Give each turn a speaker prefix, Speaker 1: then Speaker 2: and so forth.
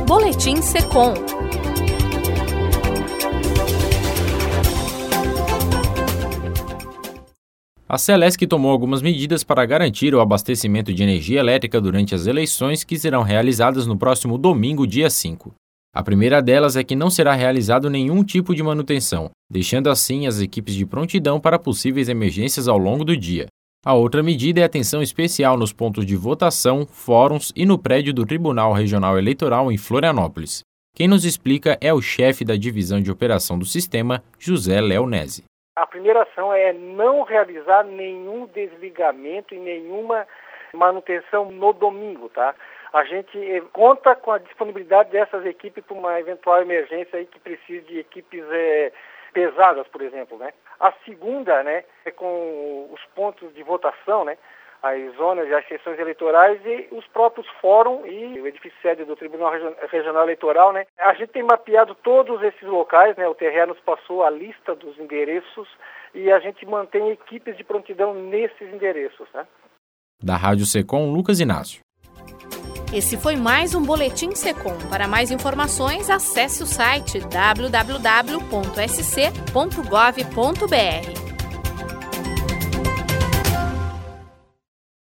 Speaker 1: Boletim Secom.
Speaker 2: A Celesc tomou algumas medidas para garantir o abastecimento de energia elétrica durante as eleições que serão realizadas no próximo domingo, dia 5. A primeira delas é que não será realizado nenhum tipo de manutenção, deixando assim as equipes de prontidão para possíveis emergências ao longo do dia. A outra medida é atenção especial nos pontos de votação, fóruns e no prédio do Tribunal Regional Eleitoral em Florianópolis. Quem nos explica é o chefe da divisão de operação do sistema, José Leonese.
Speaker 3: A primeira ação é não realizar nenhum desligamento e nenhuma manutenção no domingo, tá? A gente conta com a disponibilidade dessas equipes para uma eventual emergência aí que precise de equipes pesadas, por exemplo, né? A segunda, né, é com os pontos de votação, né? As zonas e as sessões eleitorais e os próprios fóruns e o edifício sede do Tribunal Regional Eleitoral, né? A gente tem mapeado todos esses locais, né? O TRE nos passou a lista dos endereços e a gente mantém equipes de prontidão nesses endereços, né?
Speaker 2: Da Rádio Secom, Lucas Inácio.
Speaker 1: Esse foi mais um Boletim Secom. Para mais informações, acesse o site www.sc.gov.br.